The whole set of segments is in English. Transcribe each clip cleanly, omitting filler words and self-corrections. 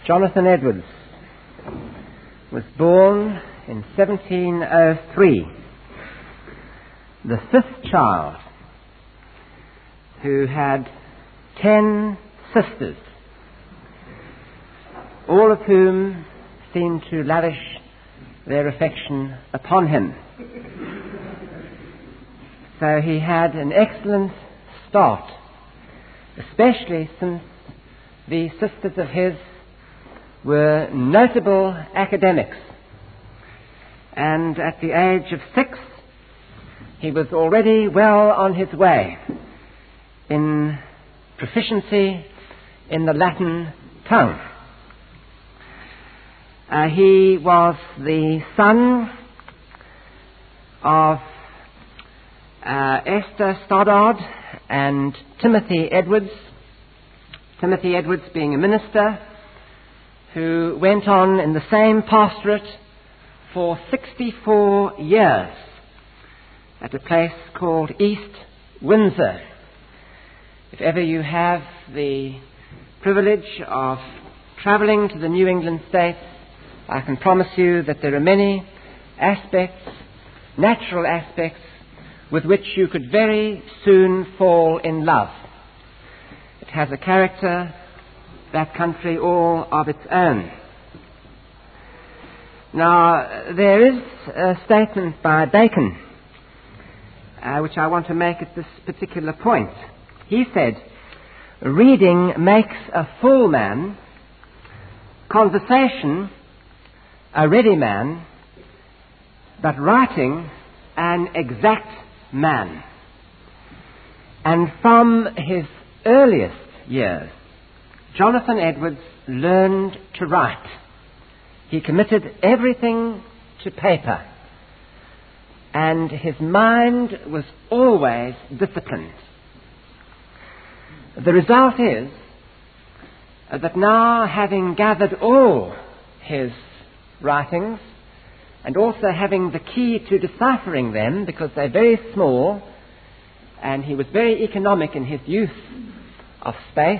Jonathan Edwards was born in 1703, the fifth child who had 10 sisters, all of whom seemed to lavish their affection upon him. So he had an excellent start, especially since the sisters of his were notable academics. And at the age of 6, he was already well on his way in proficiency in the Latin tongue. He was the son of Esther Stoddard and Timothy Edwards. Timothy Edwards being a minister who went on in the same pastorate for 64 years at a place called East Windsor. If ever you have the privilege of travelling to the New England states, I can promise you that there are many aspects, natural aspects, with which you could very soon fall in love. It has a character, that country, all of its own. Now, there is a statement by Bacon, which I want to make at this particular point. He said, "Reading makes a full man, conversation a ready man, but writing an exact man." And from his earliest years, Jonathan Edwards learned to write. He committed everything to paper, and his mind was always disciplined. The result is that now, having gathered all his writings, and also having the key to deciphering them, because they're very small, and he was very economic in his use of space,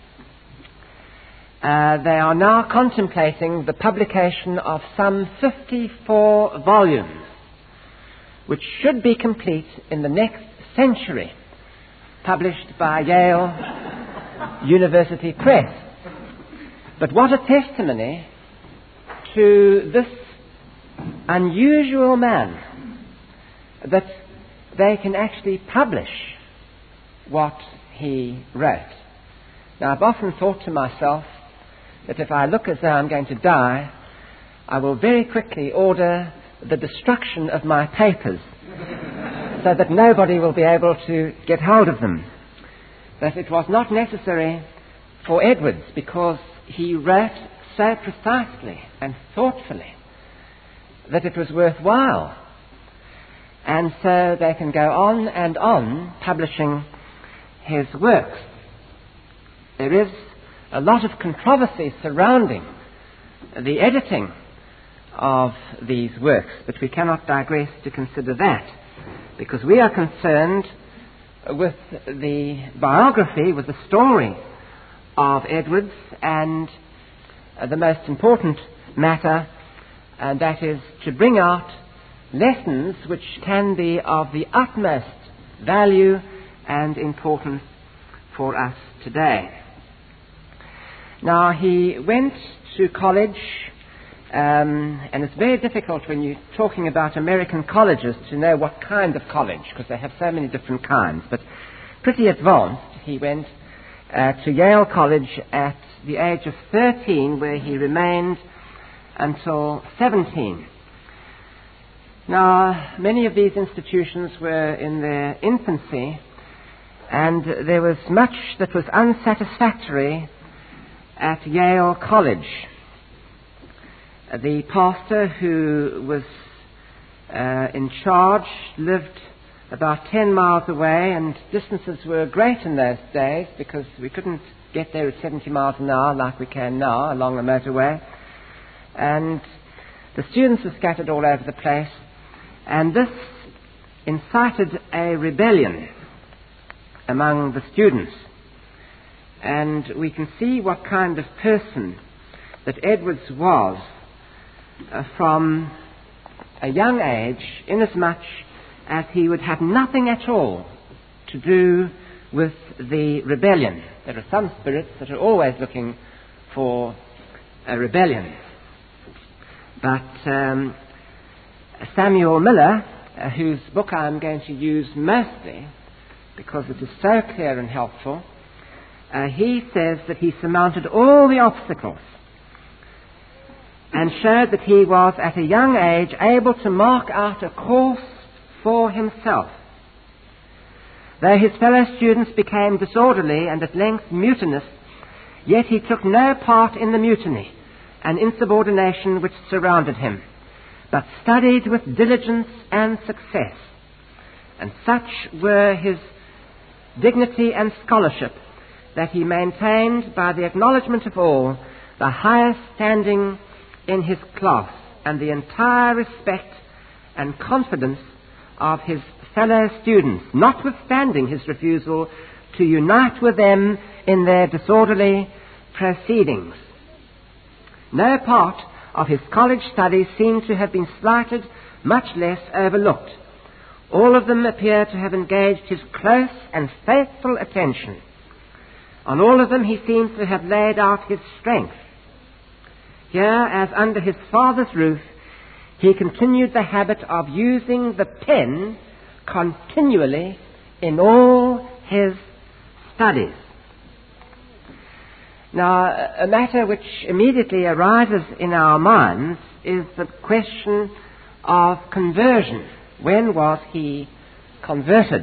they are now contemplating the publication of some 54 volumes, which should be complete in the next century, published by Yale University Press. But what a testimony to this unusual man, that they can actually publish what he wrote. Now, I've often thought to myself that if I look as though I'm going to die, I will very quickly order the destruction of my papers so that nobody will be able to get hold of them. But it was not necessary for Edwards, because he wrote so precisely and thoughtfully that it was worthwhile. And so they can go on and on publishing his works. There is a lot of controversy surrounding the editing of these works, but we cannot digress to consider that, because we are concerned with the biography, with the story of Edwards, and the most important matter, and that is to bring out lessons which can be of the utmost value and importance for us today. Now, he went to college, and it's very difficult when you're talking about American colleges to know what kind of college, because they have so many different kinds, but pretty advanced. He went to Yale College at the age of 13, where he remained until 17. Now, many of these institutions were in their infancy, and there was much that was unsatisfactory at Yale College. The pastor who was in charge lived about 10 miles away, and distances were great in those days because we couldn't get there at 70 miles an hour like we can now along the motorway. And the students were scattered all over the place, and this incited a rebellion among the students. And we can see what kind of person that Edwards was from a young age, inasmuch as he would have nothing at all to do with the rebellion. There are some spirits that are always looking for a rebellion. But Samuel Miller, whose book I'm going to use mostly because it is so clear and helpful, he says that he surmounted all the obstacles and showed that he was at a young age able to mark out a course for himself. Though his fellow students became disorderly and at length mutinous, yet he took no part in the mutiny and insubordination which surrounded him, but studied with diligence and success. And such were his dignity and scholarship that he maintained by the acknowledgement of all the highest standing in his class and the entire respect and confidence of his fellow students, notwithstanding his refusal to unite with them in their disorderly proceedings. No part of his college studies seem to have been slighted, much less overlooked. All of them appear to have engaged his close and faithful attention. On all of them he seems to have laid out his strength. Here, as under his father's roof, he continued the habit of using the pen continually in all his studies. Now, a matter which immediately arises in our minds is the question of conversion. When was he converted?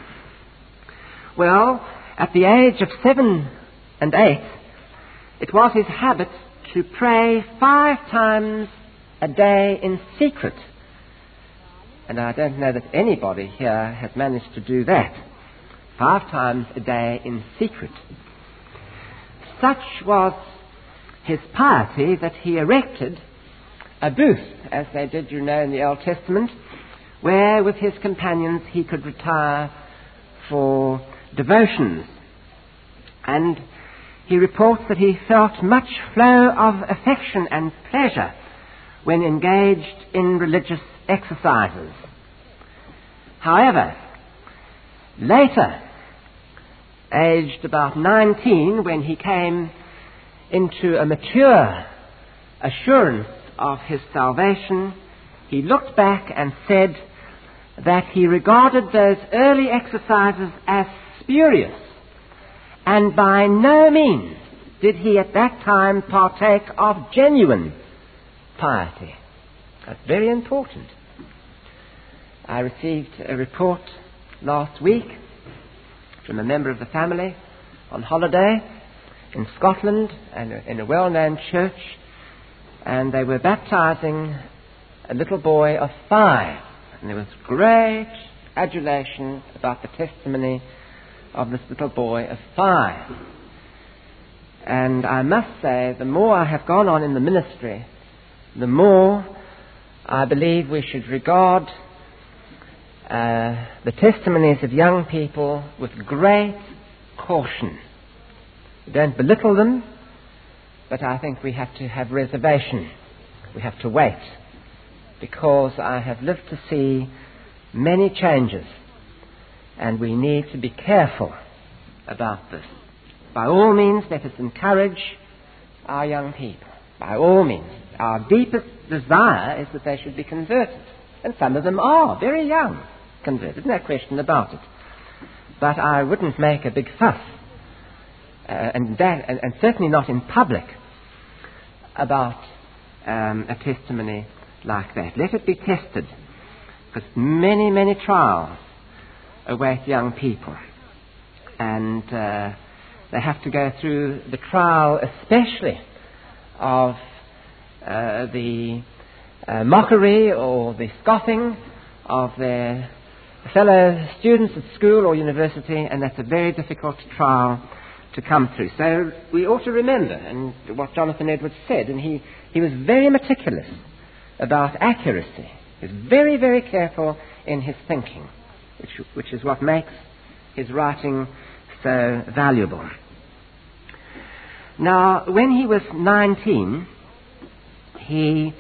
Well, at the age of 7 and 8, it was his habit to pray 5 times a day in secret. And I don't know that anybody here has managed to do that. 5 times a day in secret. Such was his piety that he erected a booth, as they did, you know, in the Old Testament, where with his companions he could retire for devotions. And he reports that he felt much flow of affection and pleasure when engaged in religious exercises. However, later, aged about 19, when he came into a mature assurance of his salvation, he looked back and said that he regarded those early exercises as spurious, and by no means did he at that time partake of genuine piety. That's very important. I received a report last week from a member of the family on holiday in Scotland and in a well-known church, and they were baptizing a little boy of 5, and there was great adulation about the testimony of this little boy of 5. And I must say, the more I have gone on in the ministry, the more I believe we should regard the testimonies of young people with great caution. We don't belittle them, but I think we have to have reservation. We have to wait, because I have lived to see many changes, and we need to be careful about this. By all means, let us encourage our young people. By all means. Our deepest desire is that they should be converted. And some of them are very young converted, no question about it. But I wouldn't make a big fuss, and certainly not in public, about a testimony like that. Let it be tested, because many, many trials await young people. And they have to go through the trial, especially of the mockery or the scoffing of their fellow students at school or university, and that's a very difficult trial to come through. So we ought to remember and what Jonathan Edwards said, and he was very meticulous about accuracy. He was very, very careful in his thinking, which is what makes his writing so valuable. Now, when he was 19, he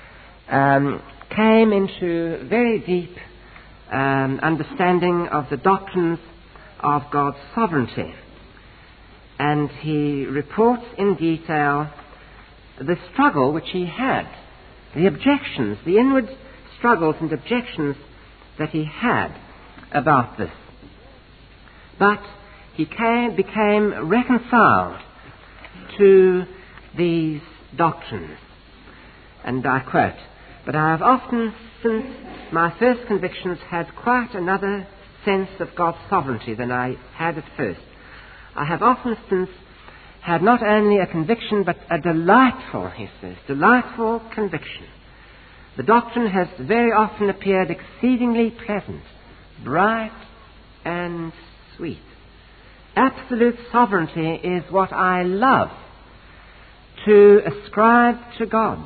came into very deep understanding of the doctrines of God's sovereignty. And he reports in detail the struggle which he had, the objections, the inward struggles and objections that he had about this. But he became reconciled to these doctrines. And I quote, "But I have often, since my first convictions, had quite another sense of God's sovereignty than I had at first. I have often since had not only a conviction, but a delightful," he says, "delightful conviction. The doctrine has very often appeared exceedingly pleasant, bright and sweet. Absolute sovereignty is what I love to ascribe to God.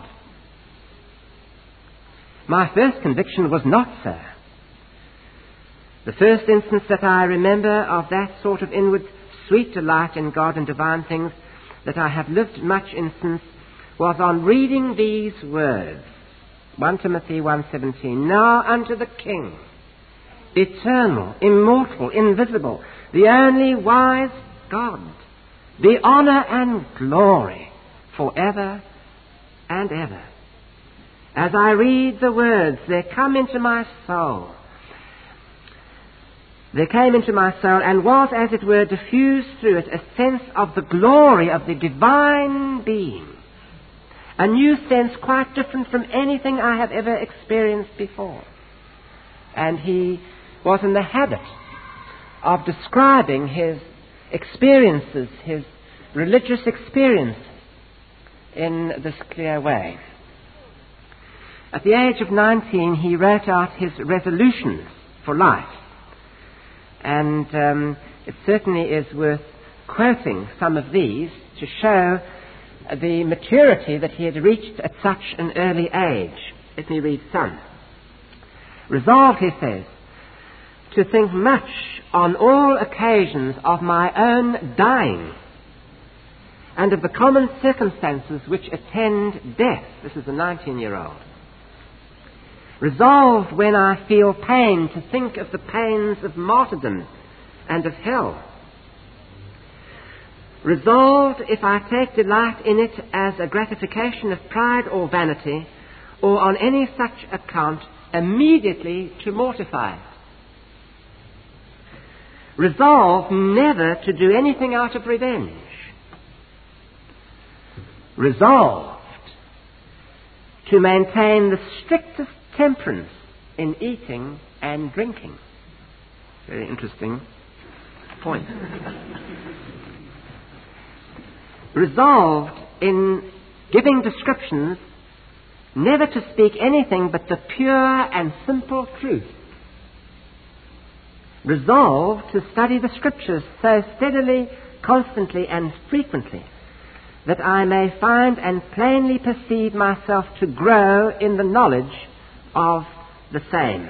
My first conviction was not so. The first instance that I remember of that sort of inward sweet delight in God and divine things that I have lived much in since was on reading these words, 1 Timothy 1:17, "Now unto the King, eternal, immortal, invisible, the only wise God, be honor and glory forever and ever." As I read the words, there came into my soul, and was, as it were, diffused through it a sense of the glory of the divine being, a new sense quite different from anything I have ever experienced before. And he was in the habit of describing his experiences, his religious experience, in this clear way. At the age of 19, he wrote out his resolutions for life. And it certainly is worth quoting some of these to show the maturity that he had reached at such an early age. Let me read some. "Resolved," he says, "to think much on all occasions of my own dying and of the common circumstances which attend death." This is a 19-year-old. "Resolved, when I feel pain, to think of the pains of martyrdom and of hell. Resolved, if I take delight in it as a gratification of pride or vanity, or on any such account, immediately to mortify it. Resolved never to do anything out of revenge. Resolved to maintain the strictest temperance in eating and drinking." Very interesting point. "Resolved in giving descriptions never to speak anything but the pure and simple truth. Resolved to study the Scriptures so steadily, constantly and frequently that I may find and plainly perceive myself to grow in the knowledge of the same."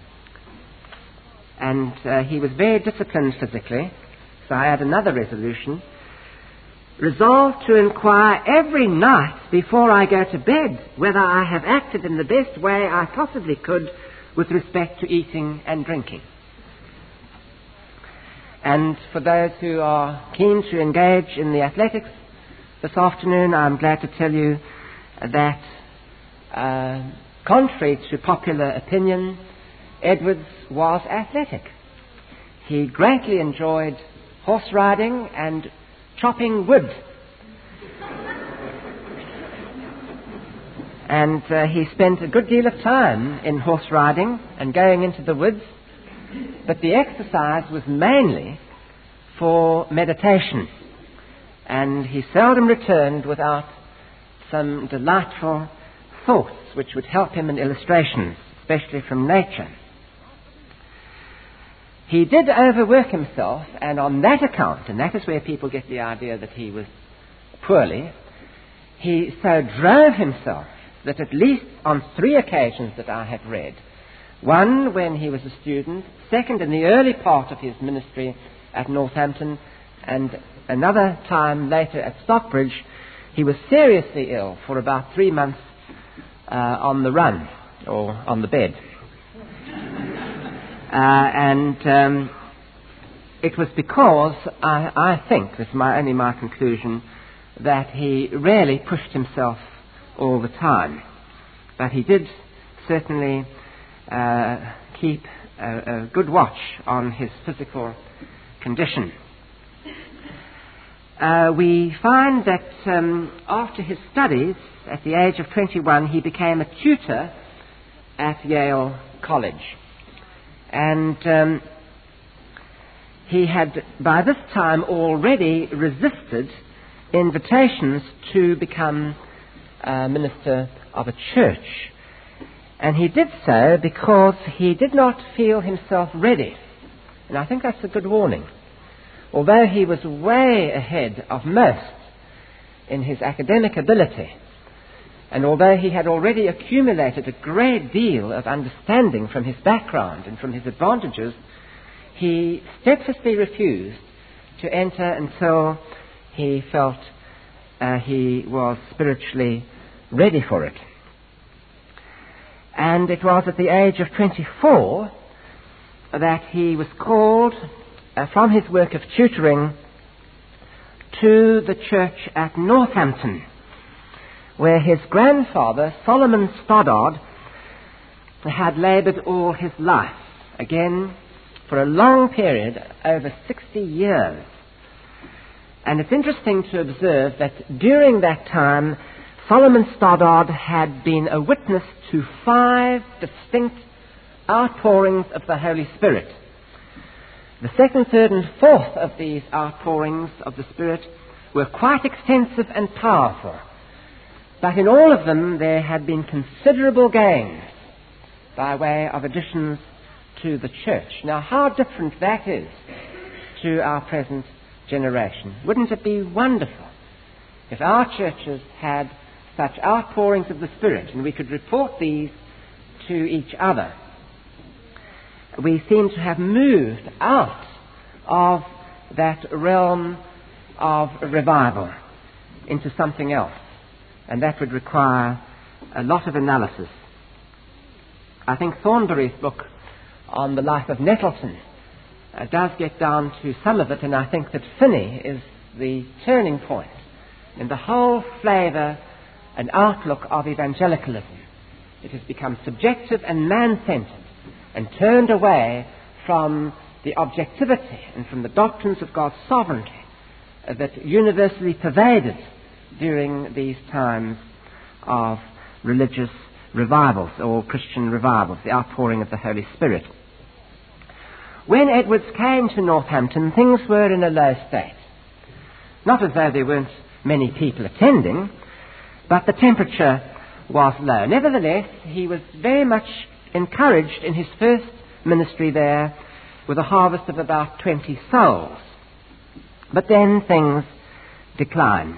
And he was very disciplined physically, so I had another resolution. "Resolved to inquire every night before I go to bed whether I have acted in the best way I possibly could with respect to eating and drinking." And for those who are keen to engage in the athletics this afternoon, I'm glad to tell you that contrary to popular opinion, Edwards was athletic. He greatly enjoyed horse riding and chopping wood. And he spent a good deal of time in horse riding and going into the woods, but the exercise was mainly for meditation. And he seldom returned without some delightful thoughts which would help him in illustrations, especially from nature. He did overwork himself, and on that account, and that is where people get the idea that he was poorly, he so drove himself that at least on 3 occasions that I have read, one when he was a student, second in the early part of his ministry at Northampton, and another time later at Stockbridge, he was seriously ill for about 3 months on the run, or on the bed. It was because, I think, this is only my conclusion, that he rarely pushed himself all the time. But he did certainly keep a good watch on his physical condition. We find that after his studies, at the age of 21, he became a tutor at Yale College. And he had, by this time, already resisted invitations to become a minister of a church. And he did so because he did not feel himself ready. And I think that's a good warning. Although he was way ahead of most in his academic ability, and although he had already accumulated a great deal of understanding from his background and from his advantages, he steadfastly refused to enter until he felt he was spiritually ready for it. And it was at the age of 24 that he was called from his work of tutoring to the church at Northampton, where his grandfather, Solomon Stoddard, had laboured all his life, again for a long period, over 60 years. And it's interesting to observe that during that time, Solomon Stoddard had been a witness to 5 distinct outpourings of the Holy Spirit. The second, third, and fourth of these outpourings of the Spirit were quite extensive and powerful. But in all of them, there had been considerable gains by way of additions to the church. Now, how different that is to our present generation. Wouldn't it be wonderful if our churches had such outpourings of the Spirit and we could report these to each other? We seem to have moved out of that realm of revival into something else, and that would require a lot of analysis. I think Thornbury's book on the life of Nettleton does get down to some of it, and I think that Finney is the turning point in the whole flavour and outlook of evangelicalism. It has become subjective and man-centered and turned away from the objectivity and from the doctrines of God's sovereignty that universally pervaded during these times of religious revivals or Christian revivals, the outpouring of the Holy Spirit. When Edwards came to Northampton, things were in a low state. Not as though there weren't many people attending, but the temperature was low. Nevertheless, he was very much encouraged in his first ministry there with a harvest of about 20 souls. But then things declined.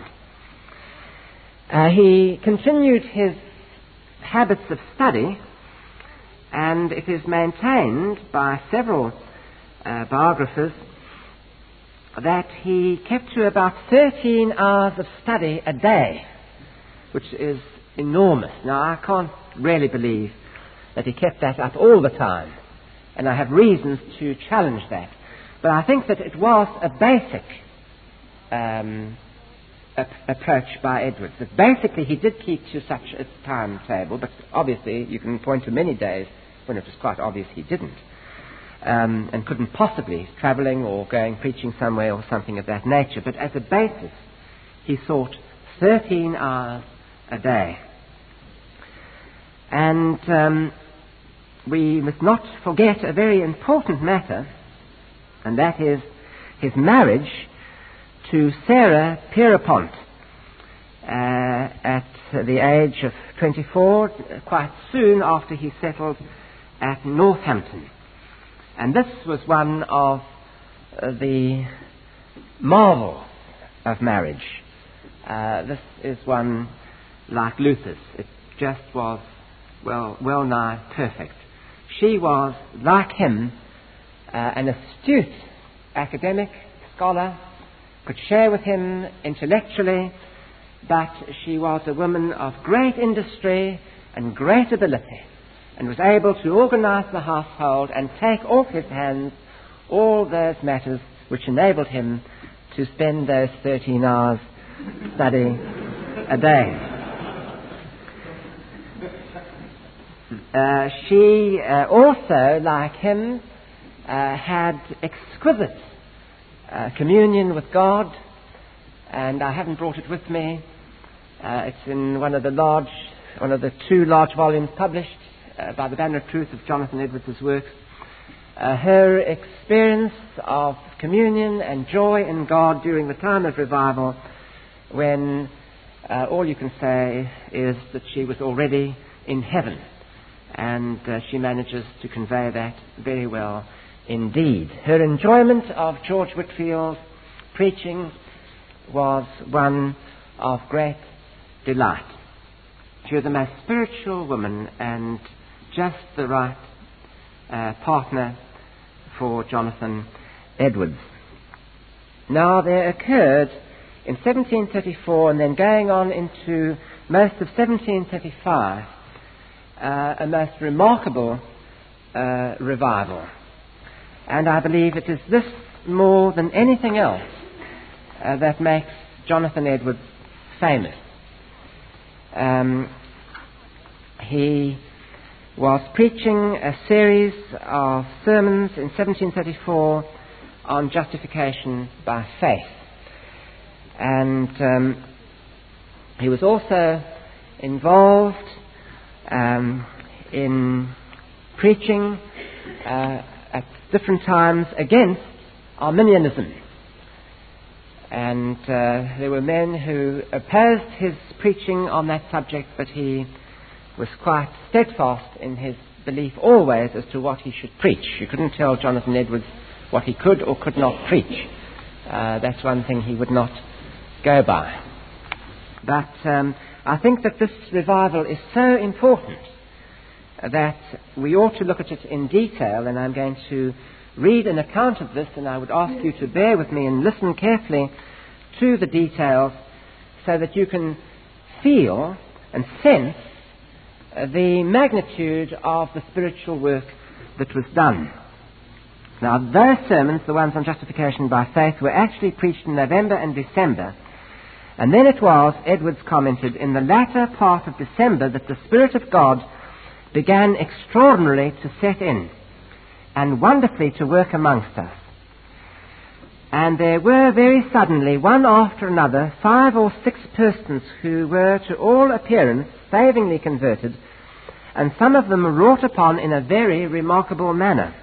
He continued his habits of study, and it is maintained by several biographers that he kept to about 13 hours of study a day, which is enormous. Now, I can't really believe that he kept that up all the time, and I have reasons to challenge that. But I think that it was a basic approach by Edwards. That basically he did keep to such a timetable, but obviously you can point to many days when it was quite obvious he didn't, and couldn't possibly, travelling or going preaching somewhere or something of that nature. But as a basis, he sought 13 hours a day. And we must not forget a very important matter, and that is his marriage to Sarah Pierrepont at the age of 24, quite soon after he settled at Northampton. And this was one of the marvels of marriage. This is one like Luther's. It just was well nigh perfect. She was, like him, an astute academic scholar, could share with him intellectually, but she was a woman of great industry and great ability, and was able to organize the household and take off his hands all those matters which enabled him to spend those 13 hours study a day. She also, like him, had exquisite communion with God, and I haven't brought it with me. It's in one of the two large volumes published by the Banner of Truth of Jonathan Edwards' works. Her experience of communion and joy in God during the time of revival, when all you can say is that she was already in heaven, and she manages to convey that very well indeed. Her enjoyment of George Whitfield's preaching was one of great delight. She was a most spiritual woman and just the right partner for Jonathan Edwards. Now, there occurred in 1734 and then going on into most of 1735 a most remarkable revival. And I believe it is this more than anything else that makes Jonathan Edwards famous. He was preaching a series of sermons in 1734 on justification by faith. And he was also involved in preaching at different times against Arminianism. And there were men who opposed his preaching on that subject, but he was quite steadfast in his belief always as to what he should preach. You couldn't tell Jonathan Edwards what he could or could not preach. That's one thing he would not go by. But I think that this revival is so important that we ought to look at it in detail, and I'm going to read an account of this, and I would ask you to bear with me and listen carefully to the details so that you can feel and sense the magnitude of the spiritual work that was done. Now, those sermons, the ones on justification by faith, were actually preached in November and December. And then it was, Edwards commented, in the latter part of December that the Spirit of God began extraordinarily to set in and wonderfully to work amongst us. And there were very suddenly, one after another, 5 or 6 persons who were to all appearance savingly converted, and some of them wrought upon in a very remarkable manner.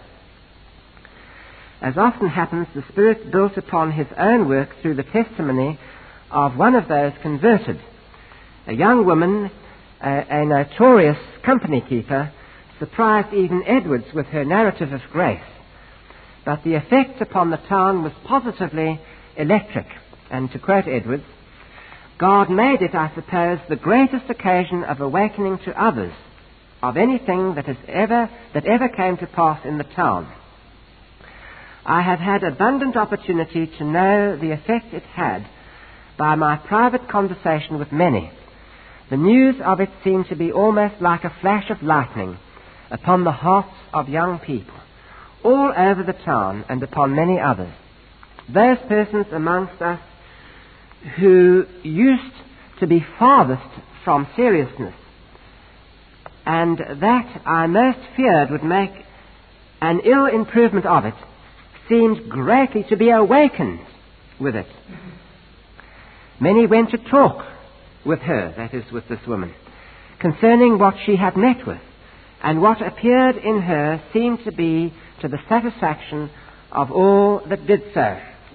As often happens, the Spirit built upon his own work through the testimony of one of those converted. A young woman, a notorious company keeper, surprised even Edwards with her narrative of grace. But the effect upon the town was positively electric. And to quote Edwards, God made it, I suppose, the greatest occasion of awakening to others of anything that ever came to pass in the town. I have had abundant opportunity to know the effect it had by my private conversation with many. The news of it seemed to be almost like a flash of lightning upon the hearts of young people, all over the town and upon many others. Those persons amongst us who used to be farthest from seriousness, and that I most feared would make an ill improvement of it, seemed greatly to be awakened with it. Many went to talk with her, that is, with this woman, concerning what she had met with, and what appeared in her seemed to be to the satisfaction of all that did so.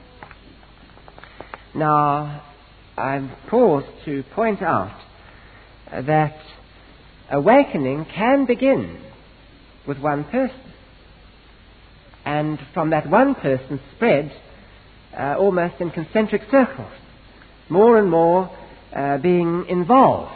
Now, I'm paused to point out that awakening can begin with one person, and from that one person spread almost in concentric circles, more and more being involved.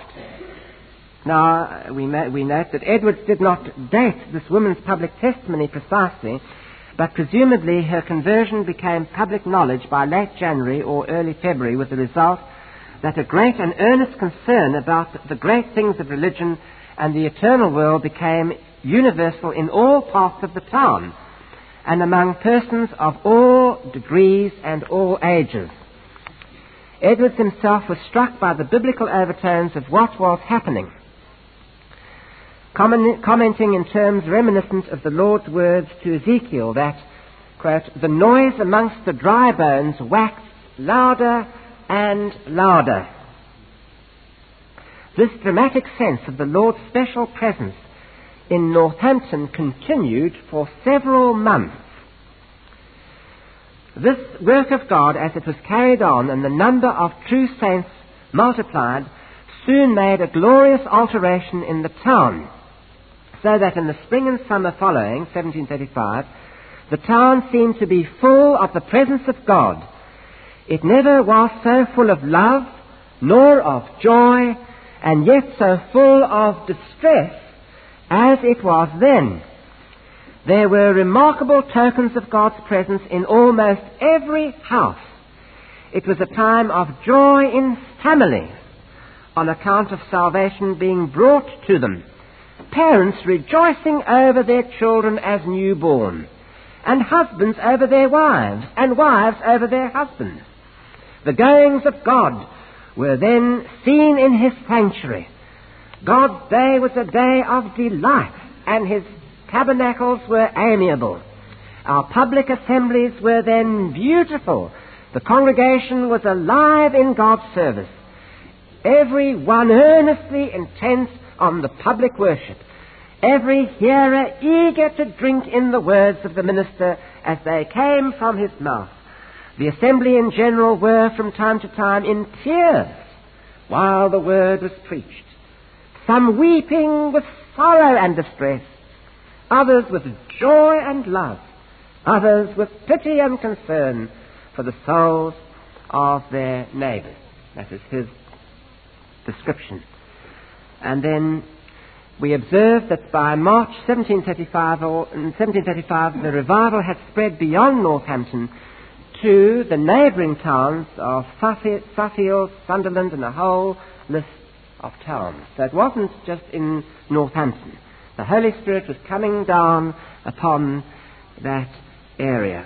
Now, we note that Edwards did not date this woman's public testimony precisely, but presumably her conversion became public knowledge by late January or early February, with the result that a great and earnest concern about the great things of religion and the eternal world became universal in all parts of the town and among persons of all degrees and all ages. Edwards himself was struck by the biblical overtones of what was happening, commenting in terms reminiscent of the Lord's words to Ezekiel that, quote, "The noise amongst the dry bones waxed louder and louder." This dramatic sense of the Lord's special presence in Northampton continued for several months. This work of God, as it was carried on and the number of true saints multiplied, soon made a glorious alteration in the town, so that in the spring and summer following, 1735, the town seemed to be full of the presence of God. It never was so full of love, nor of joy, and yet so full of distress as it was then. There were remarkable tokens of God's presence in almost every house. It was a time of joy in families on account of salvation being brought to them, parents rejoicing over their children as newborn, and husbands over their wives, and wives over their husbands. The goings of God were then seen in his sanctuary. God's day was a day of delight, and his tabernacles were amiable. Our public assemblies were then beautiful. The congregation was alive in God's service, every one earnestly intent on the public worship, every hearer eager to drink in the words of the minister as they came from his mouth. The assembly in general were from time to time in tears while the word was preached, some weeping with sorrow and distress, others with joy and love, others with pity and concern for the souls of their neighbours. That is his description. And then we observe that by March 1735, the revival had spread beyond Northampton to the neighbouring towns of Suffield, Sunderland, and a whole list of towns. So it wasn't just in Northampton. The Holy Spirit was coming down upon that area.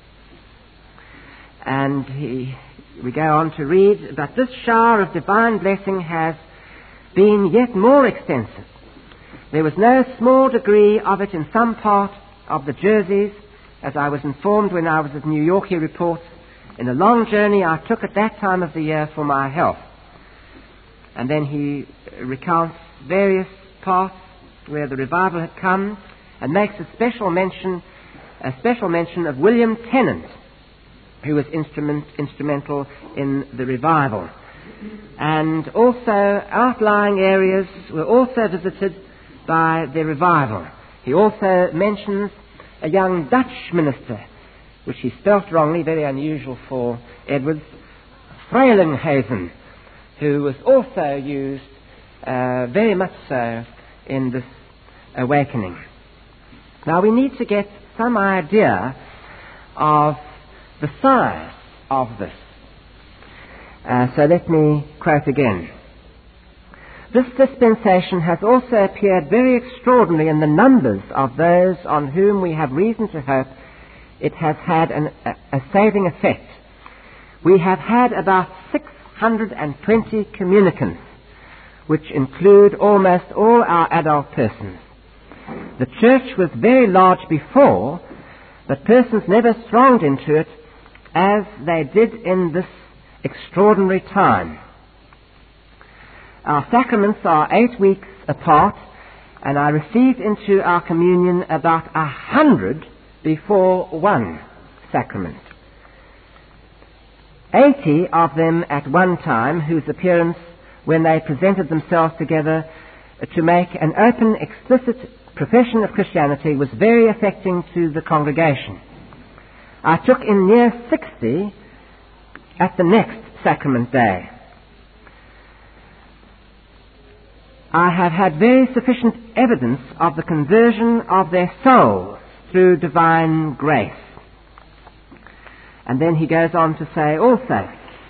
And we go on to read that this shower of divine blessing has been yet more extensive. There was no small degree of it in some part of the Jerseys, as I was informed when I was at New York. He reports, in a long journey I took at that time of the year for my health. And then he recounts various parts where the revival had come, and makes a special mention of William Tennant, who was instrumental in the revival. And also outlying areas were also visited by the revival. He also mentions a young Dutch minister, which he spelt wrongly, very unusual for Edwards, Frelinghuysen, who was also used very much so in this awakening. Now we need to get some idea of the size of this. So let me quote again. This dispensation has also appeared very extraordinary in the numbers of those on whom we have reason to hope it has had a saving effect. We have had about 620 communicants, which include almost all our adult persons. The church was very large before, but persons never thronged into it as they did in this extraordinary time. Our sacraments are 8 weeks apart, and I received into our communion about 100 before one sacrament. 80 of them at one time, whose appearance when they presented themselves together to make an open, explicit profession of Christianity was very affecting to the congregation. I took in near 60 at the next sacrament day. I have had very sufficient evidence of the conversion of their souls through divine grace. And then he goes on to say also,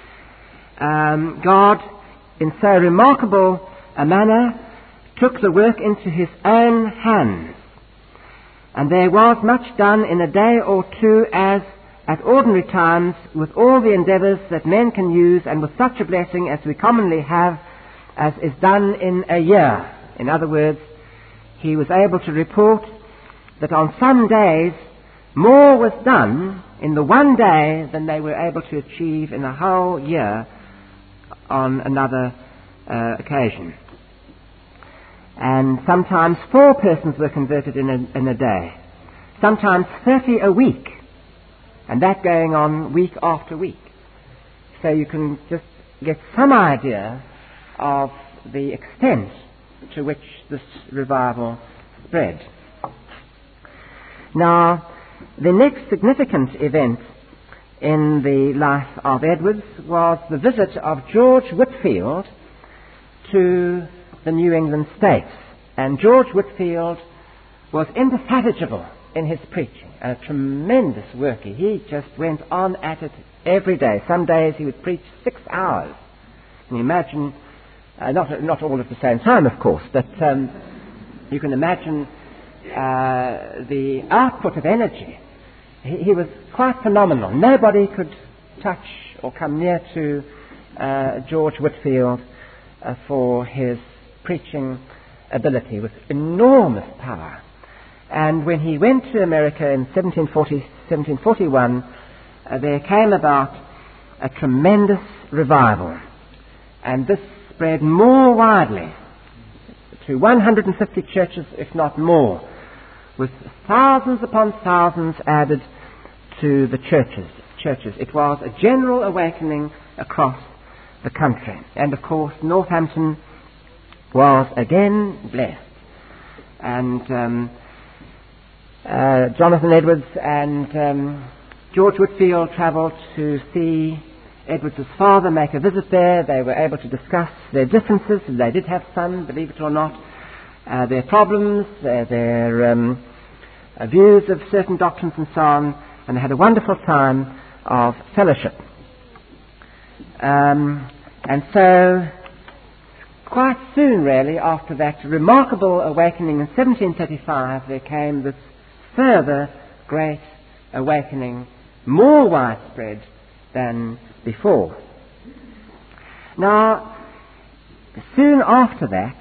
God, in so remarkable a manner, took the work into his own hands. And there was much done in a day or two, as at ordinary times, with all the endeavours that men can use, and with such a blessing as we commonly have, as is done in a year. In other words, he was able to report that on some days more was done in the one day than they were able to achieve in a whole year on another occasion. And sometimes 4 persons were converted in a day, sometimes 30 a week, and that going on week after week. So you can just get some idea of the extent to which this revival spread. Now, the next significant event in the life of Edwards was the visit of George Whitefield to the New England states. And George Whitefield was indefatigable in his preaching, a tremendous worker. He just went on at it every day. Some days he would preach 6 hours. Can you imagine, not all at the same time, of course, but you can imagine the output of energy. He was quite phenomenal. Nobody could touch or come near to George Whitefield for his preaching ability, with enormous power. And when he went to America in 1741, there came about a tremendous revival. And this spread more widely to 150 churches, if not more, with thousands upon thousands added to the churches. It was a general awakening across the country. And of course, Northampton was again blessed. And Jonathan Edwards and George Whitefield travelled to see Edwards' father, make a visit there. They were able to discuss their differences. They did have some, believe it or not, their problems, their views of certain doctrines and so on, and they had a wonderful time of fellowship. And so, quite soon, really, after that remarkable awakening in 1735, there came this further great awakening, more widespread than before. Now, soon after that,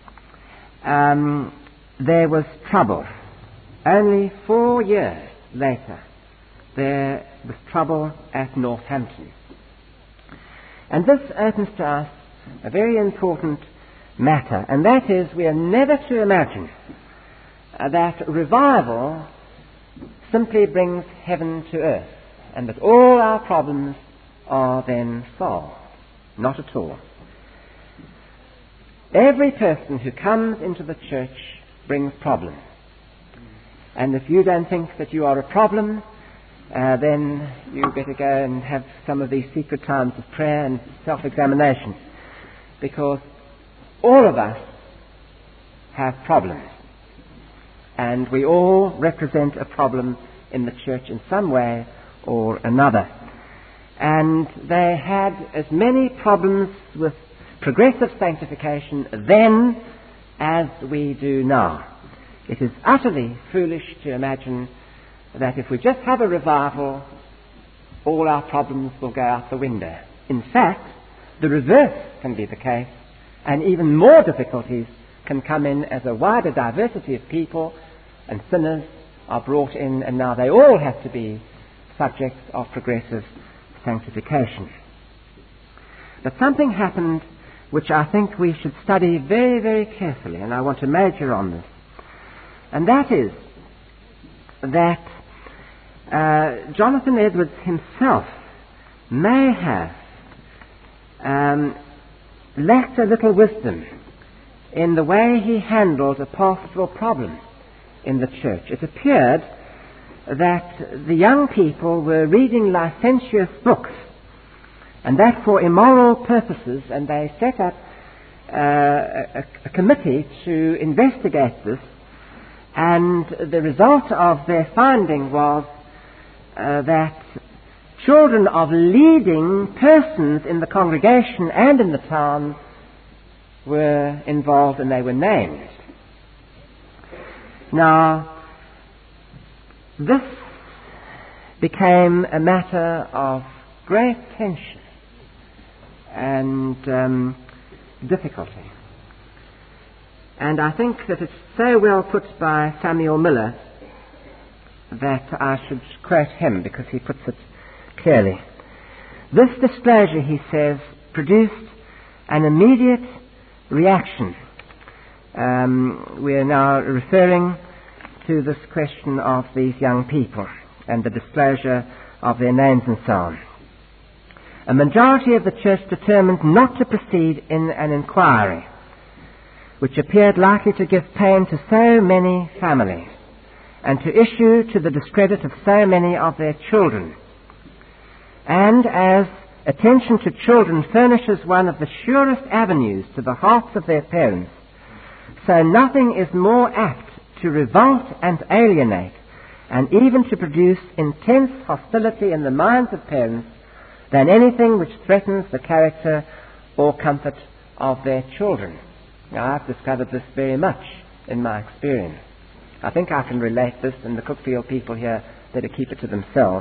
there was trouble. Only 4 years later, there was trouble at Northampton. And this opens to us a very important matter, and that is, we are never to imagine that revival simply brings heaven to earth, and that all our problems are then solved. Not at all. Every person who comes into the church brings problems. And if you don't think that you are a problem, then you better go and have some of these secret times of prayer and self-examination, because all of us have problems, and we all represent a problem in the church in some way or another. And they had as many problems with progressive sanctification then as we do now. It is utterly foolish to imagine that if we just have a revival, all our problems will go out the window. In fact, the reverse can be the case, and even more difficulties can come in as a wider diversity of people and sinners are brought in, and now they all have to be subjects of progressive sanctification. But something happened which I think we should study very, very carefully, and I want to major on this. And that is that Jonathan Edwards himself may have lacked a little wisdom in the way he handled a pastoral problem in the church. It appeared that the young people were reading licentious books, and that for immoral purposes, and they set up a committee to investigate this, And the result of their finding was that children of leading persons in the congregation and in the town were involved, and they were named. Now, this became a matter of great tension and difficulty. And I think that it's so well put by Samuel Miller that I should quote him because he puts it clearly. This disclosure, he says, produced an immediate reaction. We are now referring to this question of these young people and the disclosure of their names and so on. A majority of the church determined not to proceed in an inquiry which appeared likely to give pain to so many families and to issue to the discredit of so many of their children. And as attention to children furnishes one of the surest avenues to the hearts of their parents, so nothing is more apt to revolt and alienate, and even to produce intense hostility in the minds of parents than anything which threatens the character or comfort of their children. Now, I've discovered this very much in my experience. I think I can relate this, and the Cookfield people here better keep it to themselves.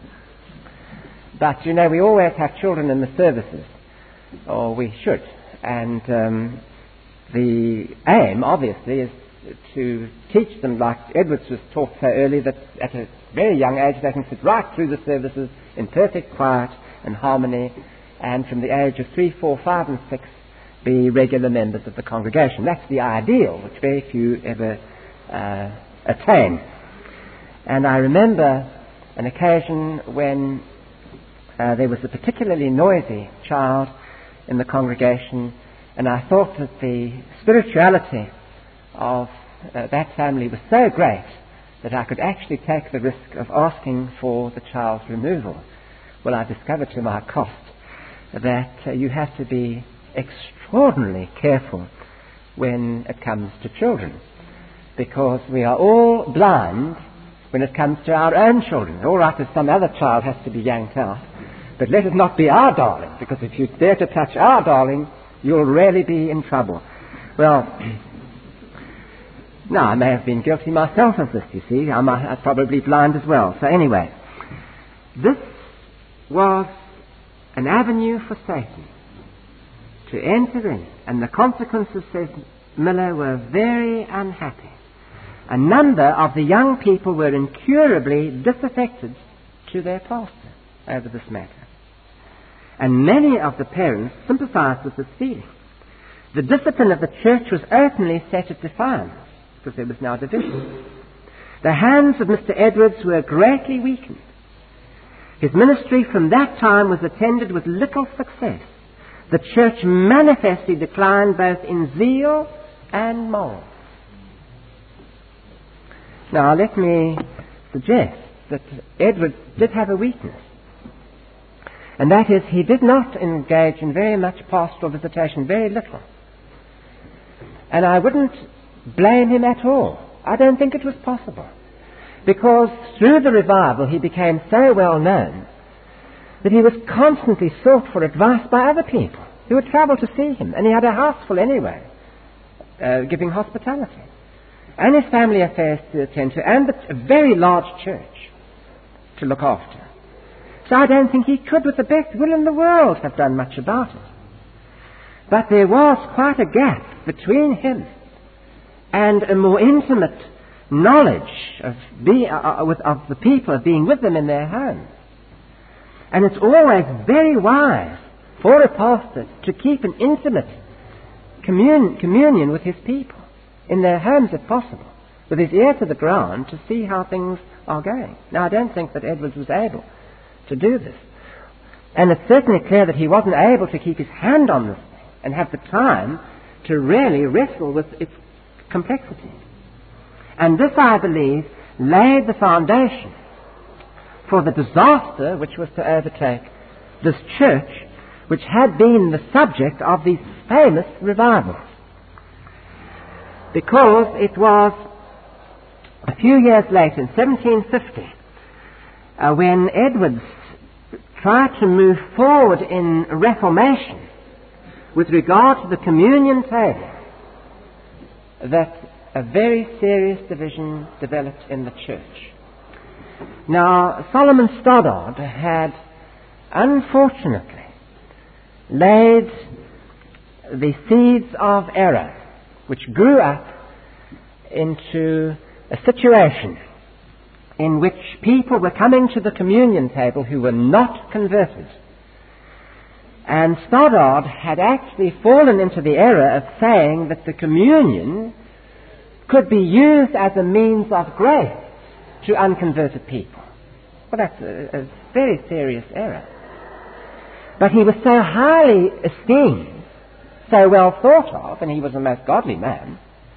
But, we always have children in the services, or we should. And the aim, obviously, is to teach them, like Edwards was taught so early, that at a very young age they can sit right through the services in perfect quiet and harmony, and from the age of 3, 4, 5 and 6 be regular members of the congregation. That's the ideal, which very few ever attain. And I remember an occasion when there was a particularly noisy child in the congregation, and I thought that the spirituality of that family was so great that I could actually take the risk of asking for the child's removal. Well, I discovered to my cost that you have to be extraordinarily careful when it comes to children, because we are all blind when it comes to our own children. All right, if some other child has to be yanked out, but let it not be our darling, because if you dare to touch our darling, you'll really be in trouble. Well, now, I may have been guilty myself of this, you see. I'm probably blind as well. So anyway, this was an avenue for Satan to enter in, and the consequences, says Miller, were very unhappy. A number of the young people were incurably disaffected to their pastor over this matter. And many of the parents sympathized with this feeling. The discipline of the church was openly set at defiance, because there was now division. The hands of Mr. Edwards were greatly weakened. His ministry from that time was attended with little success. The church manifestly declined both in zeal and morals. Now, let me suggest that Edwards did have a weakness, and that is he did not engage in very much pastoral visitation, very little. And I wouldn't blame him at all. I don't think it was possible, because through the revival he became so well known that he was constantly sought for advice by other people who would travel to see him, and he had a house full anyway, giving hospitality, and his family affairs to attend to, and a very large church to look after. So I don't think he could, with the best will in the world, have done much about it. But there was quite a gap between him and a more intimate knowledge of the people, of being with them in their homes. And it's always very wise for a pastor to keep an intimate communion with his people, in their homes if possible, with his ear to the ground to see how things are going. Now, I don't think that Edwards was able to do this. And it's certainly clear that he wasn't able to keep his hand on this thing and have the time to really wrestle with its complexity. And this, I believe, laid the foundation for the disaster which was to overtake this church, which had been the subject of these famous revivals. Because it was a few years later, in 1750, when Edwards tried to move forward in reformation with regard to the communion table, that a very serious division developed in the church. Now, Solomon Stoddard had unfortunately laid the seeds of error, which grew up into a situation in which people were coming to the communion table who were not converted. And Stoddard had actually fallen into the error of saying that the communion could be used as a means of grace to unconverted people. Well, that's a very serious error. But he was so highly esteemed, so well thought of, and he was a most godly man,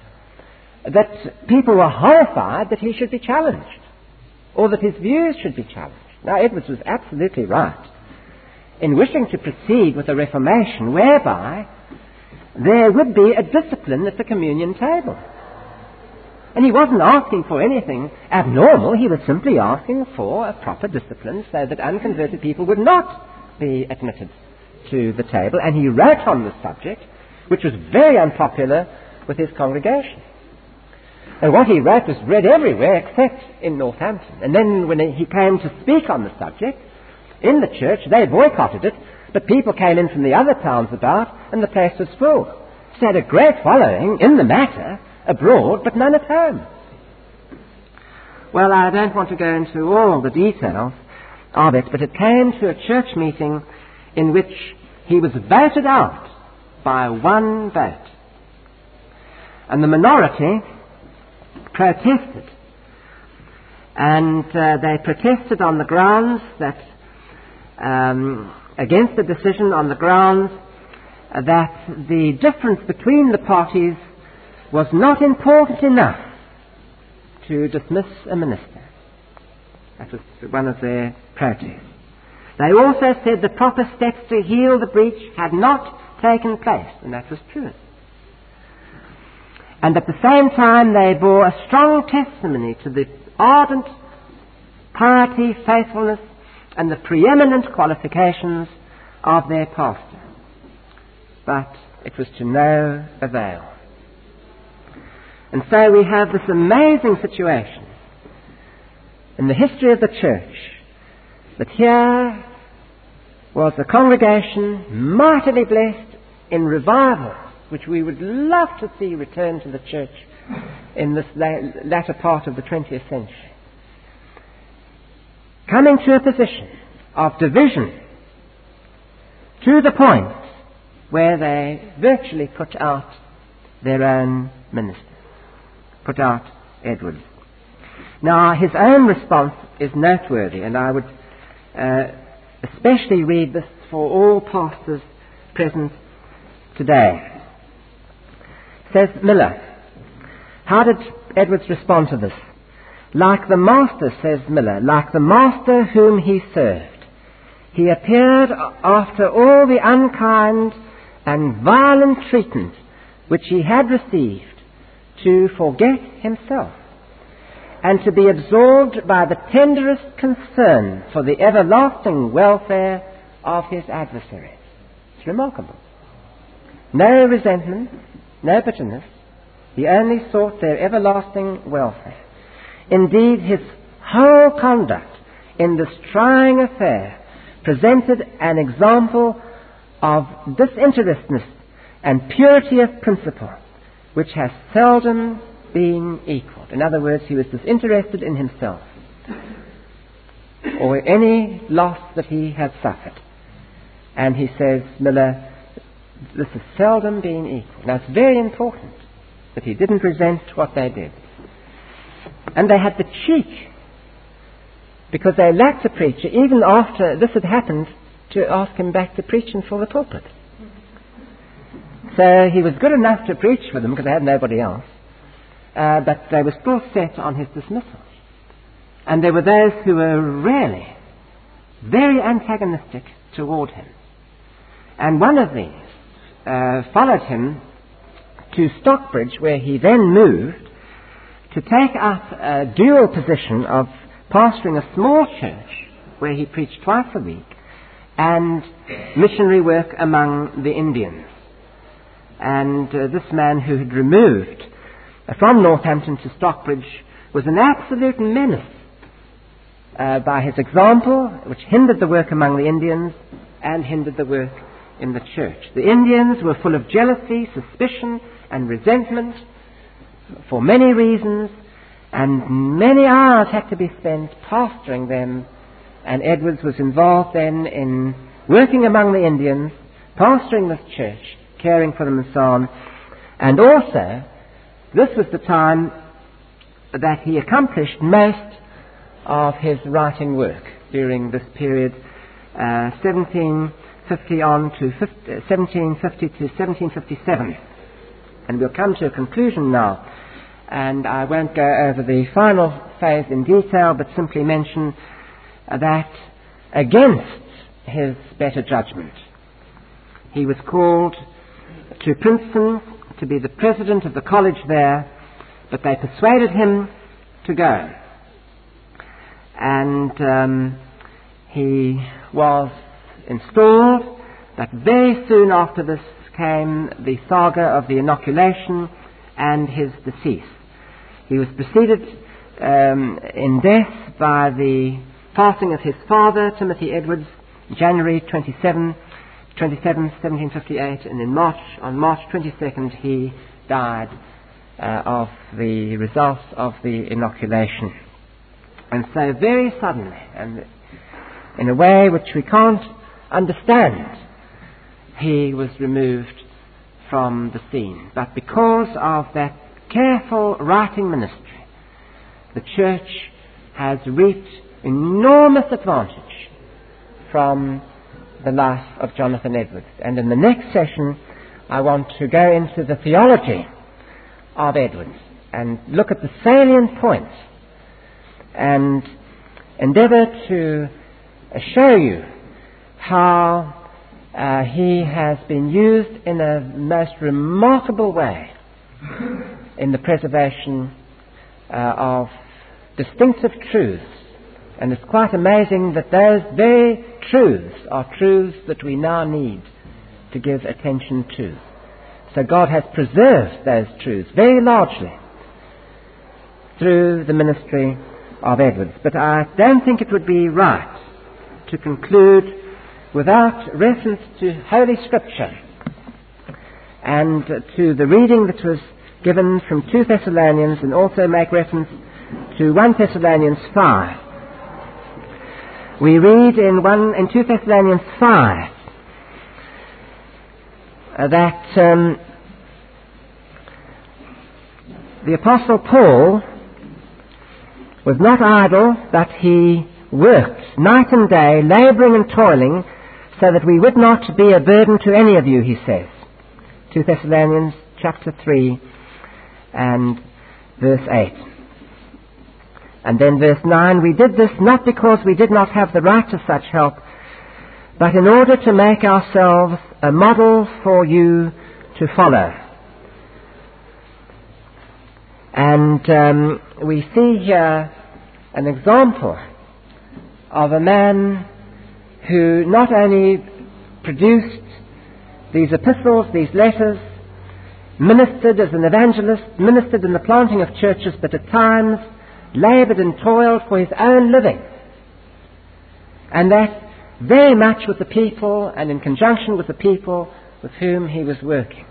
that people were horrified that he should be challenged, or that his views should be challenged. Now, Edwards was absolutely right in wishing to proceed with a reformation whereby there would be a discipline at the communion table. And he wasn't asking for anything abnormal. He was simply asking for a proper discipline so that unconverted people would not be admitted to the table. And he wrote on the subject, which was very unpopular with his congregation. And what he wrote was read everywhere except in Northampton. And then when he came to speak on the subject in the church, they boycotted it, but people came in from the other towns about, and the place was full. He had a great following in the matter abroad, but none at home. Well, I don't want to go into all the details of it, but it came to a church meeting in which he was voted out by one vote. And the minority protested. And they protested on the grounds that, against the decision on the grounds that the difference between the parties was not important enough to dismiss a minister. That was one of their protests. They also said the proper steps to heal the breach had not taken place, and that was true. And at the same time they bore a strong testimony to the ardent piety, faithfulness, and the preeminent qualifications of their pastor. But it was to no avail. And so we have this amazing situation in the history of the church, that here was a congregation mightily blessed in revival, which we would love to see return to the church in this latter part of the 20th century, coming to a position of division to the point where they virtually put out their own minister, put out Edwards. Now, his own response is noteworthy, and I would especially read this for all pastors present today. Says Miller, how did Edwards respond to this? Like the master, says Miller, like the master whom he served, he appeared after all the unkind and violent treatment which he had received to forget himself and to be absorbed by the tenderest concern for the everlasting welfare of his adversaries. It's remarkable. No resentment, no bitterness. He only sought their everlasting welfare. Indeed, his whole conduct in this trying affair presented an example of disinterestedness and purity of principle which has seldom been equaled. In other words, he was disinterested in himself or any loss that he had suffered. And he says, Miller, this has seldom been equal. Now, it's very important that he didn't resent what they did. And they had the cheek, because they lacked a preacher, even after this had happened, to ask him back to preach in for the pulpit. So he was good enough to preach for them because they had nobody else. But they were still set on his dismissal. And there were those who were really very antagonistic toward him. And one of these followed him to Stockbridge, where he then moved to take up a dual position of pastoring a small church where he preached twice a week and missionary work among the Indians. And this man who had removed from Northampton to Stockbridge was an absolute menace by his example, which hindered the work among the Indians and hindered the work in the church. The Indians were full of jealousy, suspicion, and resentment for many reasons, and many hours had to be spent pastoring them, and Edwards was involved then in working among the Indians, pastoring this church, caring for them and so on. And also, this was the time that he accomplished most of his writing work during this period, 1750 to 1757. And we'll come to a conclusion now. And I won't go over the final phase in detail, but simply mention that against his better judgment, he was called to Princeton to be the president of the college there, but they persuaded him to go. And he was installed, but very soon after this came the saga of the inoculation and his decease. He was preceded in death by the passing of his father, Timothy Edwards, January 27, 1758, and on March 22nd he died of the results of the inoculation. And so very suddenly, and in a way which we can't understand, he was removed from the scene. But because of that careful writing ministry, the church has reaped enormous advantage from the life of Jonathan Edwards. And in the next session, I want to go into the theology of Edwards and look at the salient points and endeavour to show you how he has been used in a most remarkable way in the preservation of distinctive truths. And it's quite amazing that those very truths are truths that we now need to give attention to. So God has preserved those truths very largely through the ministry of Edwards. But I don't think it would be right to conclude without reference to Holy Scripture and to the reading that was given from 2 Thessalonians, and also make reference to 1 Thessalonians 5. We read in 2 Thessalonians 5 that the Apostle Paul was not idle, but he worked night and day, labouring and toiling, so that we would not be a burden to any of you, he says. 2 Thessalonians chapter 3 and verse 8. And then verse 9, we did this not because we did not have the right to such help, but in order to make ourselves a model for you to follow. And we see here an example of a man who not only produced these epistles, these letters, ministered as an evangelist, ministered in the planting of churches, but at times laboured and toiled for his own living. And that very much with the people and in conjunction with the people with whom he was working.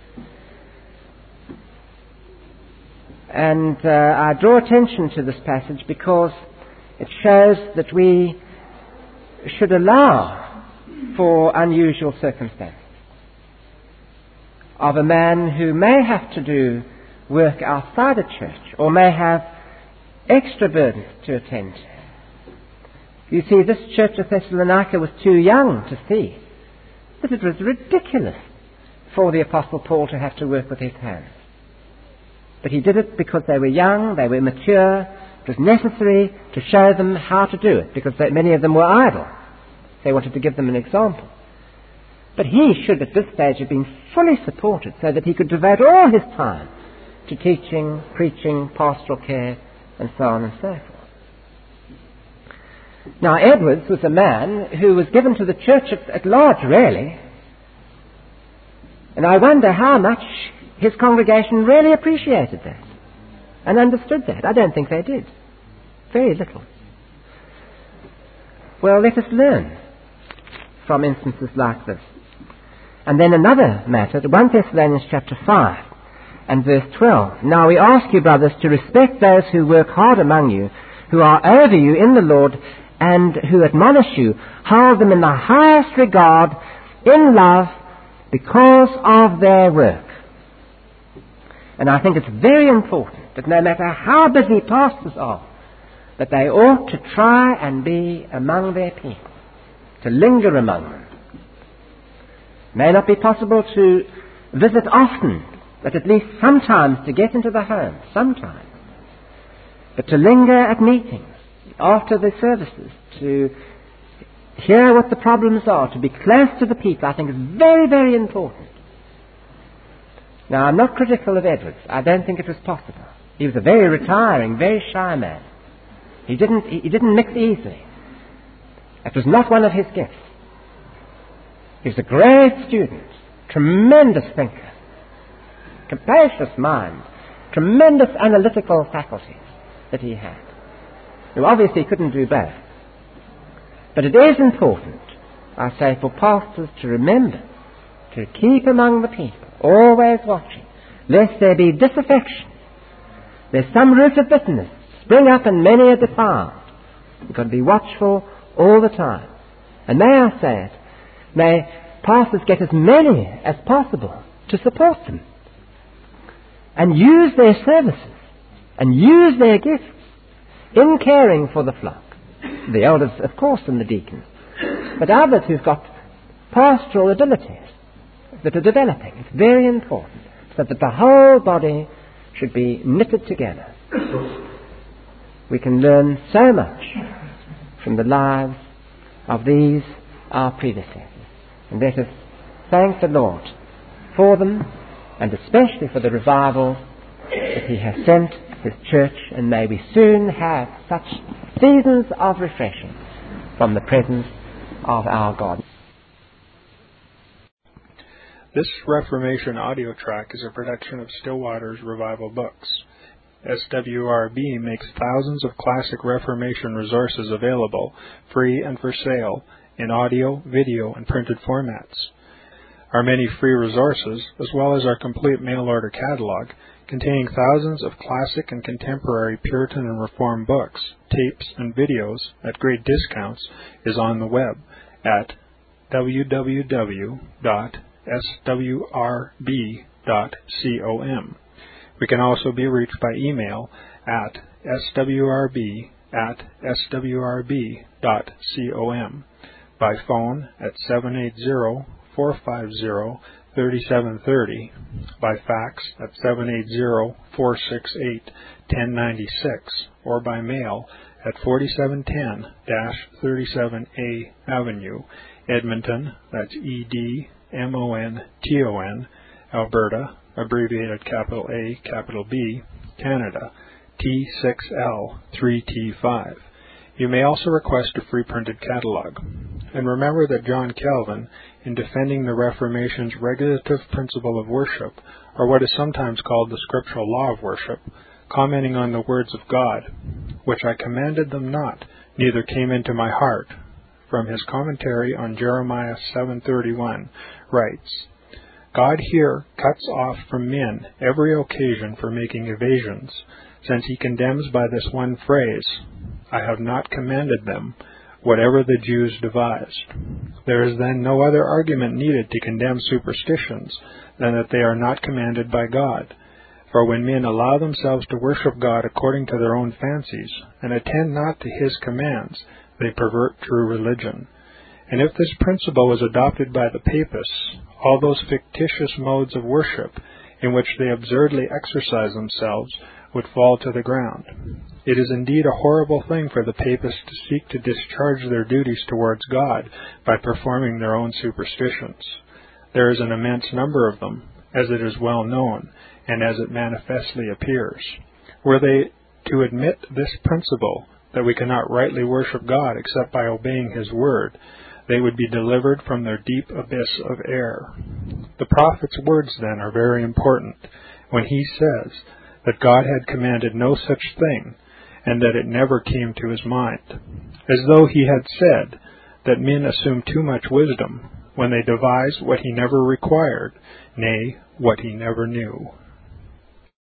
And I draw attention to this passage because it shows that we should allow for unusual circumstances of a man who may have to do work outside a church or may have extra burdens to attend to. You see, this church of Thessalonica was too young to see that it was ridiculous for the Apostle Paul to have to work with his hands. But he did it because they were young, they were mature. It was necessary to show them how to do it because many of them were idle. They wanted to give them an example. But he should at this stage have been fully supported so that he could devote all his time to teaching, preaching, pastoral care, and so on and so forth. Now, Edwards was a man who was given to the church at large, really, and I wonder how much his congregation really appreciated that and understood that. I don't think they did. Very little. Well, let us learn from instances like this. And then another matter, 1 Thessalonians chapter 5 and verse 12. Now we ask you, brothers, to respect those who work hard among you, who are over you in the Lord, and who admonish you. Hold them in the highest regard, in love, because of their work. And I think it's very important that no matter how busy pastors are, that they ought to try and be among their people, to linger among them. It may not be possible to visit often, but at least sometimes to get into the home, sometimes. But to linger at meetings, after the services, to hear what the problems are, to be close to the people, I think is very, very important. Now, I'm not critical of Edwards. I don't think it was possible. He was a very retiring, very shy man. He didn't mix easily. That was not one of his gifts. He was a great student, tremendous thinker, capacious mind, tremendous analytical faculties that he had. Now, obviously, he couldn't do both. But it is important, I say, for pastors to remember to keep among the people, always watching, lest there be disaffection. There's some root of bitterness spring up in many a defiled. You've got to be watchful all the time. And may I say it, may pastors get as many as possible to support them and use their services and use their gifts in caring for the flock. The elders, of course, and the deacons, but others who've got pastoral abilities that are developing. It's very important so that the whole body should be knitted together. We can learn so much from the lives of these, our predecessors. And let us thank the Lord for them, and especially for the revival that He has sent His church, and may we soon have such seasons of refreshing from the presence of our God. This Reformation audio track is a production of Stillwater's Revival Books. SWRB makes thousands of classic Reformation resources available, free and for sale, in audio, video, and printed formats. Our many free resources, as well as our complete mail-order catalog, containing thousands of classic and contemporary Puritan and Reformed books, tapes, and videos at great discounts, is on the web at www.swrb.com. We can also be reached by email at swrb@swrb.com, by phone at 780-450-3730, by fax at 780-468-1096, or by mail at 4710-37A Avenue, Edmonton, that's Edmonton, Alberta, abbreviated capital A, capital B, Canada, T6L3T5. You may also request a free printed catalog. And remember that John Calvin, in defending the Reformation's regulative principle of worship, or what is sometimes called the scriptural law of worship, commenting on the words of God, which I commanded them not, neither came into my heart, from his commentary on Jeremiah 7:31, writes, God here cuts off from men every occasion for making evasions, since he condemns by this one phrase, I have not commanded them, whatever the Jews devised. There is then no other argument needed to condemn superstitions than that they are not commanded by God. For when men allow themselves to worship God according to their own fancies, and attend not to his commands, they pervert true religion. And if this principle was adopted by the papists, all those fictitious modes of worship in which they absurdly exercise themselves would fall to the ground. It is indeed a horrible thing for the papists to seek to discharge their duties towards God by performing their own superstitions. There is an immense number of them, as it is well known, and as it manifestly appears. Were they to admit this principle, that we cannot rightly worship God except by obeying His word, they would be delivered from their deep abyss of error. The prophet's words, then, are very important when he says that God had commanded no such thing, and that it never came to his mind, as though he had said that men assume too much wisdom when they devise what he never required, nay, what he never knew.